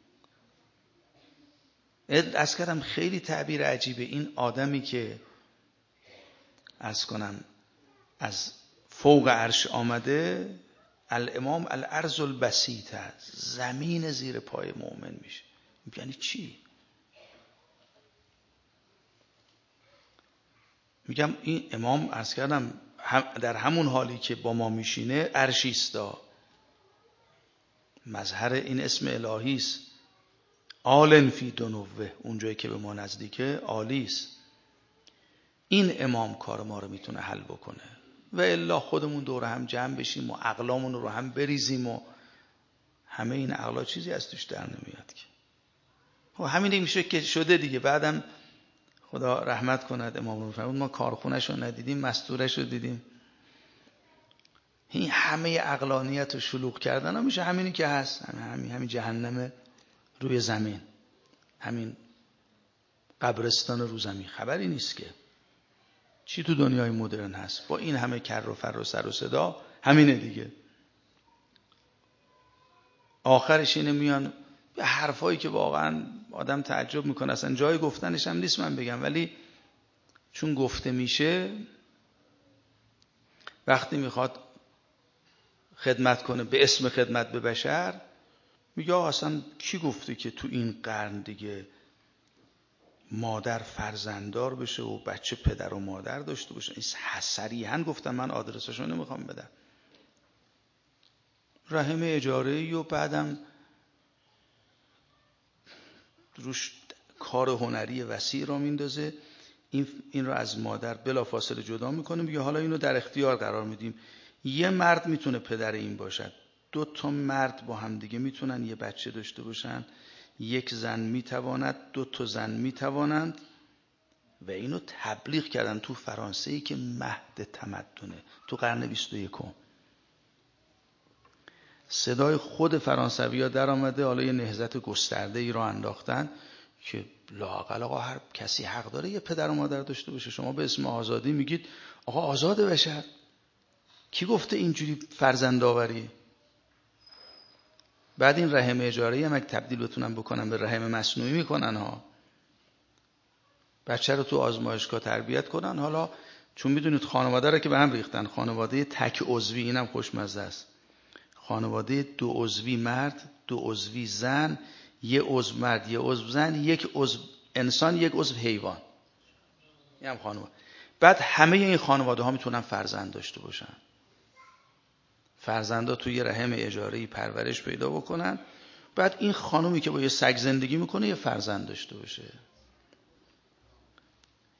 عدل از کردم خیلی تعبیر عجیبه. این آدمی که عرض کنم از فوق عرش آمده، الامام الارض البسیطه، زمین زیر پای مؤمن میشه. یعنی چی؟ میگم این امام عرض کردم در همون حالی که با ما میشینه عرشیستا، مظهر این اسم الهی است. آلن فی دنوه، اونجایی که به ما نزدیکه عالی است. این امام کار ما رو میتونه حل بکنه. و الا خودمون دور هم جمع بشیم و عقلامون رو هم بریزیم و همه این عقلا چیزی از توش در نمیاد که. و همین میشه که شده دیگه. بعدم خدا رحمت کند امام رو فرمود ما کارخونه‌شو ندیدیم، مستوره‌شو دیدیم. این همه عقلانیت رو شلوغ کردن میشه همینی که هست، همین همین جهنم روی زمین، همین قبرستان رو زمین. خبری نیست که چی تو دنیای مدرن هست با این همه کر و فر و سر و صدا. همینه دیگه. آخرش اینه میان به حرفایی که واقعا آدم تعجب میکنه، اصلا جای گفتنش هم نیست من بگم، ولی چون گفته میشه، وقتی میخواد خدمت کنه به اسم خدمت به بشر، میگه اصلا کی گفته که تو این قرن دیگه مادر فرزنددار بشه و بچه پدر و مادر داشته باشه؟ این صریحاً گفتم، من آدرسشو نمیخوام بدم. رحم اجاره‌ای و بعدم روش کار هنری وسیع را میندازه. این این رو از مادر بلافاصله جدا میکنه، میگه حالا اینو در اختیار قرار میدیم. یه مرد میتونه پدر این باشد، دو تا مرد با هم دیگه میتونن یه بچه داشته باشن، یک زن میتواند، دو تا زن میتوانند. و اینو تبلیغ کردن تو فرانسه‌ای که مهد تمدنه، تو قرن بیست و یکم. صدای خود فرانسوی‌ها در آمده، حالا یه نهضت گسترده ای را انداختن که لااقل آقا هر کسی حق داره یه پدر و مادر داشته باشه. شما به اسم آزادی میگید آقا آزاد بشر. کی گفته اینجوری فرزند آوری؟ بعد این رحم اجاره‌ای هم اگه تبدیل بتونن بکنن به رحم مصنوعی میکنن ها. بچه رو تو آزمایشگاه تربیت کنن. حالا چون میدونید خانواده رو که به هم ریختن، خانواده تک عضوی، اینم خوشمزه است. خانواده دو عضوی مرد، دو عضوی زن، یه عضو مرد، یه عضو زن، یک عضو انسان، یک عضو حیوان. این هم خانواده. بعد همه این خانواده ها میتونن فرزند داشته باشن. فرزندا توی رحم اجاره‌ای پرورش پیدا بکنن. بعد این خانومی که با یه سگ زندگی میکنه یه فرزند داشته باشه.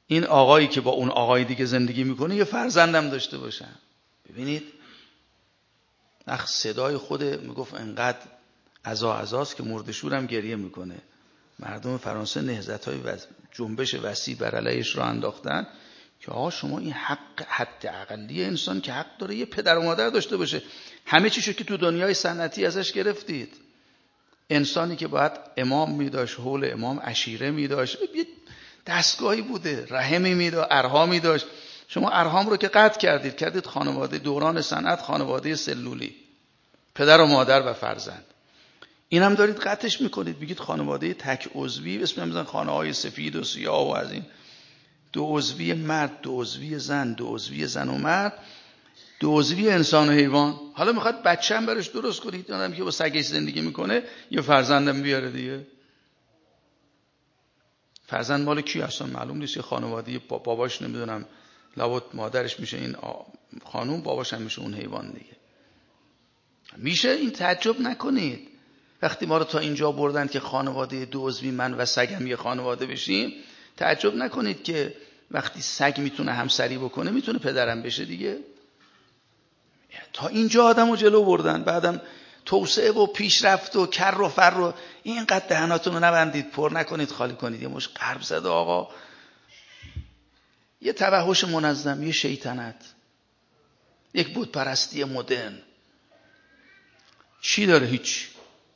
این آقایی که با اون آقای دیگه زندگی میکنه یه فرزندم داشته باشن. ببینید اخ صدای خود میگفت انقدر عزا عزاست که مردشورم گریه میکنه. مردم فرانسه نهضت‌های جنبش وسیع بر علیهش را انداختن که آقا شما این حق حد اقلی انسان که حق داره یه پدر و مادر داشته باشه. همه چیشو که تو دنیای سنتی ازش گرفتید. انسانی که باید امام میداشت، حول امام عشیره میداشت، یه دستگاهی بوده، رحمی میداشت، ارحامی داشت. شما ارحام رو که قطع کردید، کردید خانواده دوران صنعت، خانواده سلولی، پدر و مادر و فرزند. این هم دارید قطعش میکنید، بگید خانواده تک عضوی، اسم میذارن خانه های سفید و سیاه و از این دو عضوی مرد، دو عضوی زن، دو عضوی زن و مرد، دو عضوی انسان و حیوان. حالا میخواد بچه هم برش درست کنید، آدم که با سگش زندگی میکنه یه فرزندم بیاره دیگه. فرزند مال کی اصلا معلوم نیست. یه خانواده باباش نمیدونم لابد مادرش میشه این خانوم، باباش هم میشه اون حیوان دیگه. میشه این تعجب نکنید وقتی ما رو تا اینجا بردن که خانواده دو عضوی من و سگم یه خانواده بشیم. تعجب نکنید که وقتی سگ میتونه همسری بکنه میتونه پدرم بشه دیگه. تا اینجا آدمو جلو بردن، بعدم توسعه و پیشرفت و کر و فر و اینقدر دهناتون رو نبندید، پر نکنید، خالی کنید. یه مش غرب زده آقا، یه توحش منظم، یه شیطنت، یک بت پرستی مدرن. چی داره؟ هیچ.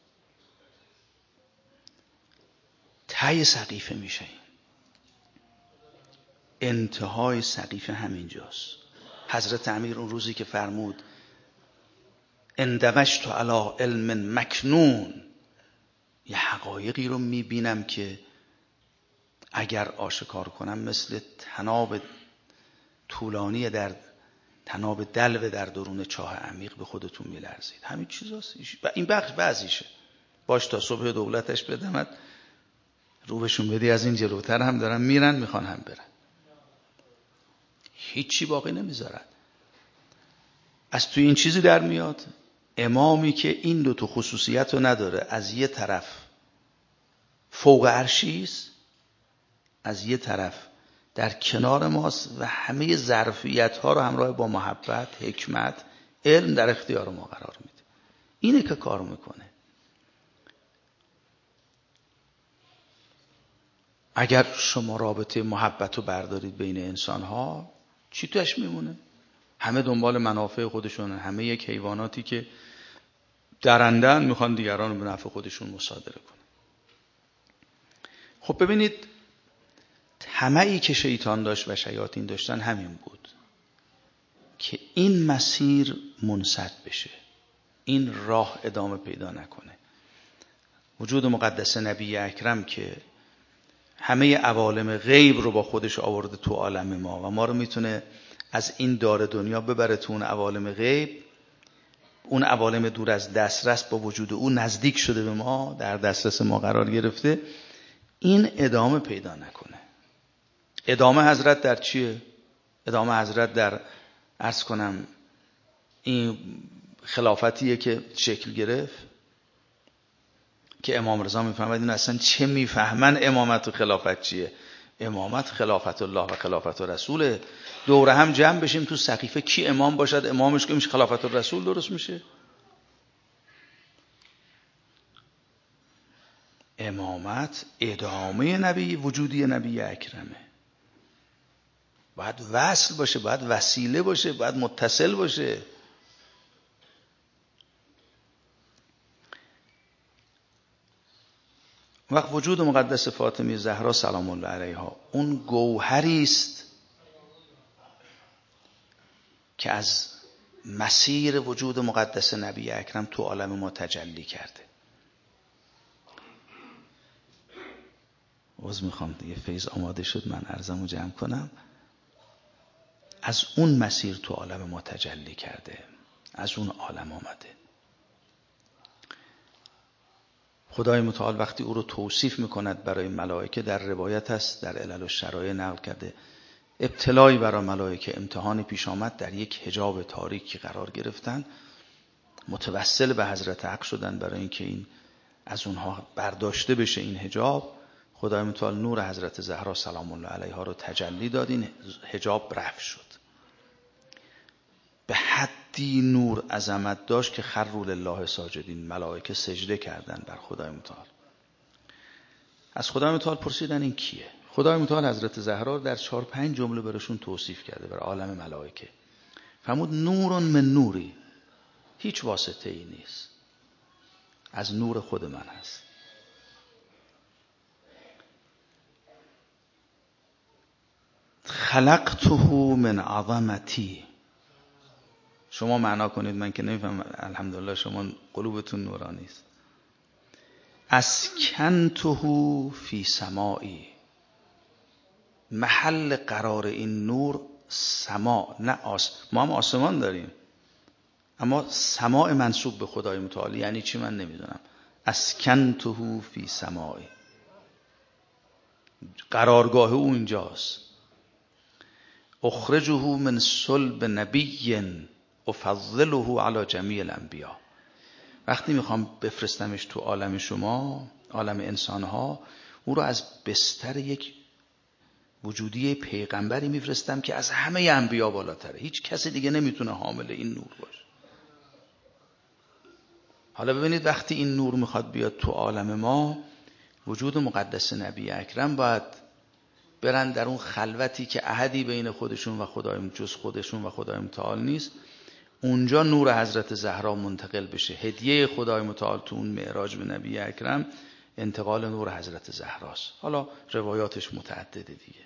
ته سقیفه میشه. انتهای سقیفه همینجاست. حضرت امیر اون روزی که فرمود اندوشت علی علم مکنون، یه حقایقی رو میبینم که اگر آشکار کنم مثل تناب طولانی در تناب دلو در درون چاه عمیق به خودتون میلرزید. همین چیزاست. این بخش بعضیشه. باش تا صبح دولتش بدمد رو بهشون بدی، از این جلوتر هم دارن میرن، میخوان هم برن، هیچی باقی نمیذارن. از توی این چیزی در میاد امامی که این دو تا خصوصیت رو نداره، از یه طرف فوق عرشیست، از یه طرف در کنار ماست و همه ظرفیت ها رو همراه با محبت، حکمت، علم در اختیار ما قرار میده. اینه که کار میکنه. اگر شما رابطه محبت رو بردارید بین انسان ها، چی توش میمونه؟ همه دنبال منافع خودشون، همه یک حیواناتی که درندن میخوان دیگران به نفع خودشون مصادره کنن. خب ببینید طمعی که شیطان داشت و شیاطین داشتن همین بود که این مسیر منسد بشه، این راه ادامه پیدا نکنه. وجود مقدس نبی اکرم که همه عوالم غیب رو با خودش آورده تو عالم ما و ما رو میتونه از این دار دنیا ببره تو اون عوالم غیب، اون عوالم دور از دسترس با وجود او نزدیک شده به ما، در دسترس ما قرار گرفته، این ادامه پیدا نکنه. ادامه حضرت در چیه؟ ادامه حضرت در عرض کنم این خلافتیه که شکل گرفت که امام رضا میفهمد این اصلا چه میفهمن امامت و خلافت چیه. امامت خلافت الله و خلافت رسوله. دوره هم جمع بشیم تو سقیفه کی امام باشد، امامش که میشه خلافت رسول درست میشه. امامت ادامه نبی وجودی نبی اکرمه. باید وصل باشه، باید وسیله باشه، باید متصل باشه. وقت وجود مقدس فاطمه زهرا سلام الله علیها اون گوهری است که از مسیر وجود مقدس نبی اکرم تو عالم ما تجلی کرده. عذر میخوام دیگه فیض آماده شد، من عرضمو جمع کنم. از اون مسیر تو عالم ما تجلی کرده، از اون عالم آمده. خدای متعال وقتی او رو توصیف میکند برای ملائکه، در روایت هست در علل الشرایع نقل کرده، ابتلایی برای ملائکه، امتحانی پیش آمد، در یک حجاب تاریکی قرار گرفتن، متوسل به حضرت حق شدن برای اینکه این از اونها برداشته بشه این حجاب. خدای متعال نور حضرت زهرا سلام الله علیها رو تجلی داد، این حجاب رفع شد. به حدی نور عظمت داشت که خروا لله ساجدین، ملائکه سجده کردن بر خدای متعال. از خدای متعال پرسیدن این کیه؟ خدای متعال حضرت زهرا در چهار پنج جمله براشون توصیف کرده بر عالم ملائکه. فرمود نور من نوری، هیچ واسطه ای نیست، از نور خود من هست. خلقته من عظمتی. شما معنا کنید، من که نمیفهم. الحمدلله شما قلوبتون نورانی است. اسکنته فی سمائی، محل قرار این نور سما، نه آس. ما هم آسمان داریم اما سماع منسوب به خدای متعال یعنی چی من نمیدونم. اسکنته فی سمائی، قرارگاه او اینجاست. اخرجه من صلب نبی افضله علی جمیع الانبیاء. وقتی میخوام بفرستمش تو عالم شما، عالم انسانها، او رو از بستر یک وجودی پیغمبری میفرستم که از همه انبیا بالاتره. هیچ کسی دیگه نمیتونه حامل این نور باشه. حالا ببینید وقتی این نور میخواد بیاد تو عالم ما، وجود مقدس نبی اکرم باید برن در اون خلوتی که احدی بین خودشون و خدای جز خودشون و خدای متعال نیست. اونجا نور حضرت زهرا منتقل بشه. هدیه خدای متعال تو اون معراج به نبی اکرم انتقال نور حضرت زهراست. حالا روایاتش متعدده دیگه.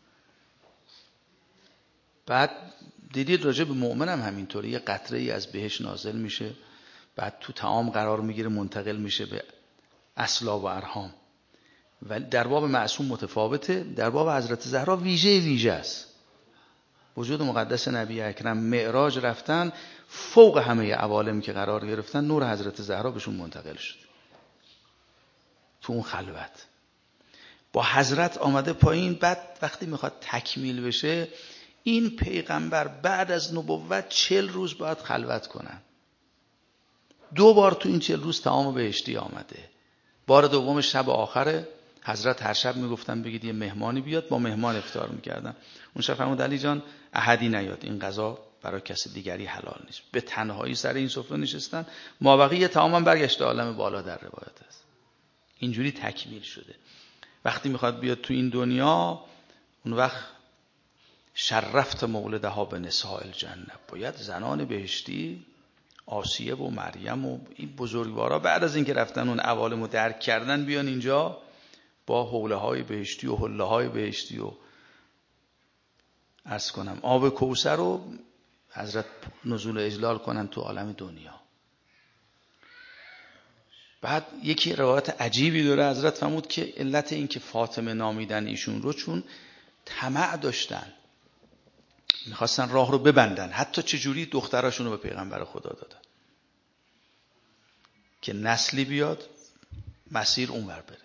بعد دیدید راجع به مؤمن هم همینطوری، یه قطره ای از بهش نازل میشه، بعد تو طعام قرار میگیره، منتقل میشه به اصلاب و ارحام. ولی در باب معصوم متفاوته، در باب حضرت زهرا ویژه ویژه است. وجود مقدس نبی اکرم معراج رفتن، فوق همه عوالم که قرار گرفتن، نور حضرت زهرا بهشون منتقل شد تو اون خلوت. با حضرت آمده پایین. بعد وقتی میخواد تکمیل بشه، این پیغمبر بعد از نبوت چل روز باید خلوت کنن. دو بار تو این چل روز طعام بهشتی آمده. بار دوم شب آخره، حضرت هر شب میگفتن بگید یه مهمانی بیاد، با مهمان افطار میکردن. اون شب فرمود علی جان احدی نیاد، این غذا برای کسی دیگری حلال نیست. به تنهایی سر این سفره نشستن. مابقی طعامم برگشته عالم بالا، در روایت است. اینجوری تکمیل شده. وقتی میخواد بیاد تو این دنیا، اون وقت شرفت مولدها به نساء الجنه، باید زنان بهشتی آسیه و مریم و این بزرگوارا بعد از اینکه رفتن اون عوالم رو درک کردن، بیان اینجا با حوله های بهشتی و حله های بهشتی و عرض کنم آب کوثر رو حضرت نزول اجلال کنن تو عالم دنیا. بعد یکی روایت عجیبی داره، حضرت فرمود که علت این که فاطمه نامیدن ایشون رو چون طمع داشتن، میخواستن راه رو ببندن. حتی چجوری دختراشون رو به پیغمبر خدا دادن که نسلی بیاد مسیر اونور بره.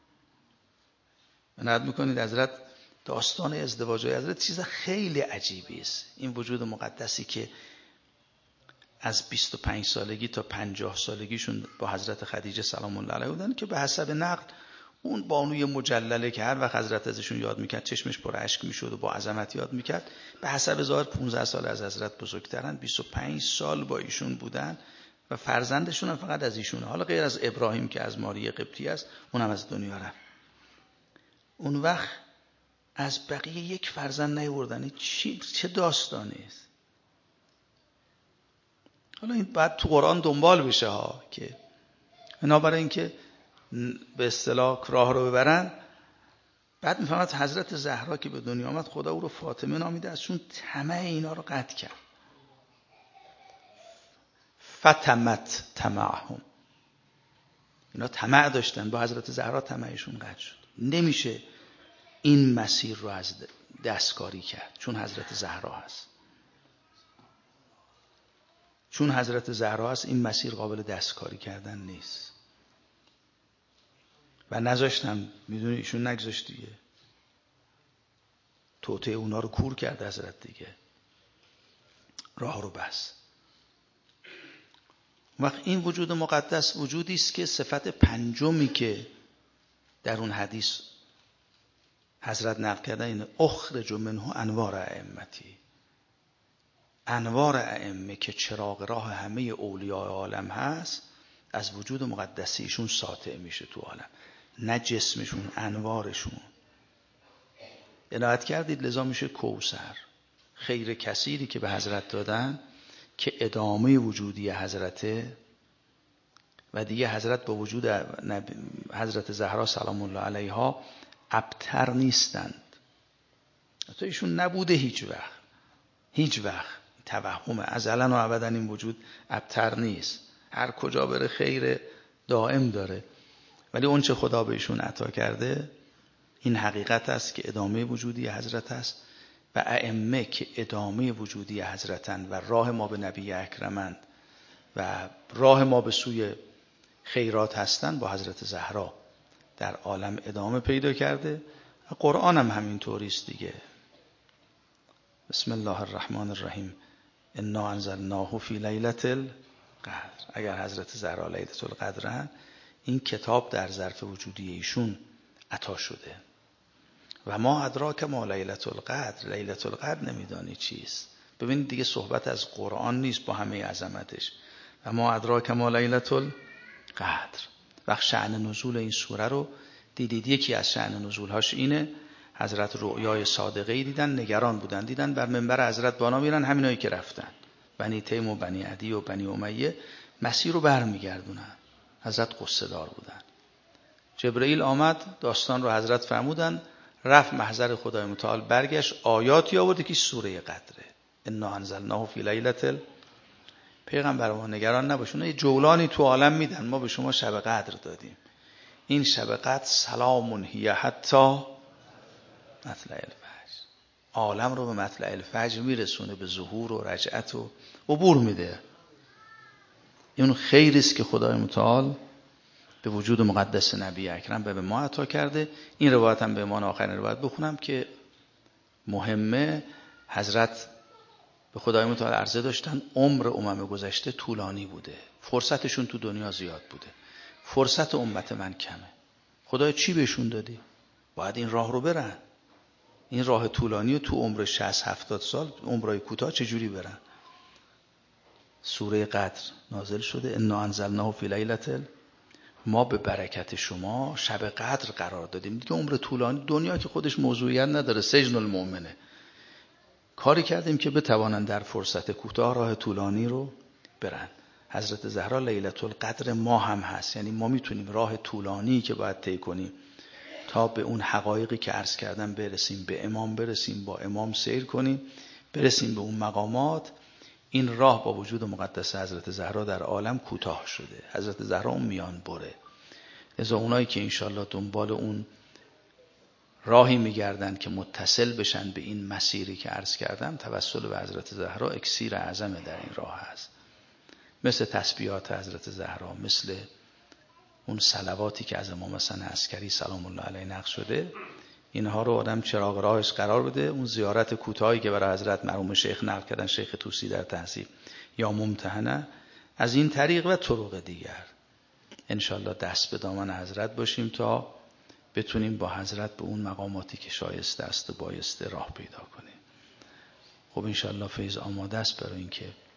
نهاد میکنید حضرت داستان ازدواج حضرت چیز خیلی عجیبی است. این وجود مقدسی که از بیست و پنج سالگی تا پنجاه سالگیشون با حضرت خدیجه سلام الله علیها بودن، که به حسب نقل اون بانوی مجلله که هر وقت حضرت ازشون یاد میکرد چشمش پر اشک میشد و با عظمت یاد میکرد، به حسب ظاهر پانزده سال از حضرت بزرگترن. بیست و پنج سال با ایشون بودن و فرزندشون هم فقط از ایشونه. حالا غیر از ابراهیم که از ماری قبطی است، اونم از دنیا رفت. اون وقت از بقیه یک فرزند نیاوردن. چی چه داستانی است؟ حالا این بعد تو قرآن دنبال بشه ها، که اینا برای اینکه به اصطلاح راه رو ببرن. بعد میفهمد حضرت زهرا که به دنیا آمد، خدا او رو فاطمه نامیده است چون طمع اینا رو قطع کرد. فتمت طمعهم، اینا طمع داشتن، با حضرت زهرا طمعشون قطع شد. نمیشه این مسیر رو از دستکاری کرد چون حضرت زهرا هست. چون حضرت زهرا هست این مسیر قابل دستکاری کردن نیست. و نذاشتن، میدونی ایشون نگذاشت دیگه، توطئه اونا رو کور کرد حضرت دیگه، راه رو بس. وقت این وجود مقدس وجودی است که صفت پنجمی که در اون حدیث حضرت نقل کردن این اخرج منه انوار ائمتی، انوار ائمه که چراغ راه همه اولیاء عالم هست از وجود مقدسی ایشون ساطع میشه تو عالم، نه جسمشون، انوارشون. عنایت کردید لذا میشه کوثر. خیر کثیری که به حضرت دادن که ادامه وجودی حضرته و دیگه حضرت با وجود حضرت زهرا سلام الله علیها ابتر نیستند. تو ایشون نبوده هیچ وقت، هیچ وقت توهم ازلا و ابدا این وجود ابتر نیست، هر کجا بره خیر دائم داره. ولی اون چه خدا به ایشون عطا کرده این حقیقت است که ادامه وجودی حضرت است و ائمه که ادامه وجودی حضرتند و راه ما به نبی اکرمند و راه ما به سوی خیرات هستند با حضرت زهرا در عالم ادامه پیدا کرده. و قرآن هم همینطوری است دیگه. بسم الله الرحمن الرحیم انا انزلناه فی لیلة القدر. اگر حضرت زهرا لیلة القدرن، این کتاب در ظرف وجودی ایشون عطا شده. و ما ادراک ما لیلة القدر، لیلة القدر نمیدانی چیست. ببینید دیگه صحبت از قرآن نیست با همه عظمتش. و ما ادراک ما لیلة القدر. وقت شأن نزول این سوره رو دیدید، یکی از شأن نزولهاش اینه حضرت رؤیای صادقه‌ای دیدن، نگران بودن، دیدن بر منبر حضرت بالا میرن همینایی که رفتن، بنی تیم و بنی عدی و بنی امیه، مسیر رو برمیگردونن. حضرت قصه دار بودن. جبرئیل آمد، داستان رو حضرت فرمودن، رفت محضر خدای متعال، برگشت آیاتی آورد که سوره قدره. انا انزلناه فی لیلة. پیغمبر ما نگران نباشون، یه جولانی تو عالم میدن، ما به شما شب قدر دادیم. این شب قدر سلام هی حتی مطلع الفجر، عالم رو به مطلع الفجر میرسونه، به ظهور و رجعت و عبور میده. این خیری است که خدای متعال به وجود مقدس نبی اکرم به ما عطا کرده. این روایت هم به ایمان آخرین روایت بخونم که مهمه. حضرت به خدای متعال عرضه داشتن عمر امم گذشته طولانی بوده، فرصتشون تو دنیا زیاد بوده، فرصت امت من کمه. خدای چی بهشون دادی؟ باید این راه رو برن. این راه طولانی و تو عمر شصت هفتاد سال، عمرای کوتاه چجوری برن؟ سوره قدر نازل شده، انا انزلناه فی لیلة. ما به برکت شما شب قدر قرار دادیم. دیگه عمر طولانی، دنیا که خودش موضوعیت نداره، سجن المؤمنه. کاری کردیم که بتوانند در فرصت کوتاه راه طولانی رو برن. حضرت زهرا لیلة القدر ما هم هست، یعنی ما میتونیم راه طولانی که باید طی کنیم تا به اون حقایقی که عرض کردم برسیم، به امام برسیم، با امام سیر کنیم، برسیم به اون مقامات. این راه با وجود مقدس حضرت زهرا در عالم کوتاه شده. حضرت زهرا اون میان بره. لذا اونایی که انشالله دنبال اون راهی میگردن که متصل بشن به این مسیری که عرض کردم، توسل به حضرت زهرا اکسیر اعظم در این راه هست. مثل تسبیحات حضرت زهرا، مثل اون صلواتی که از امام حسن عسکری سلام الله علیه نقل شده، اینها رو آدم چراغ راهش قرار بده. اون زیارت کوتاهی که برای حضرت مرحوم شیخ نقل کردن، شیخ طوسی در تهذیب یا ممتحنه، از این طریق و طرق دیگر انشالله دست به دامن حضرت باشیم تا بتونیم با حضرت به اون مقاماتی که شایسته است و بایسته راه پیدا کنیم. خب انشالله فیض آماده است برای اینکه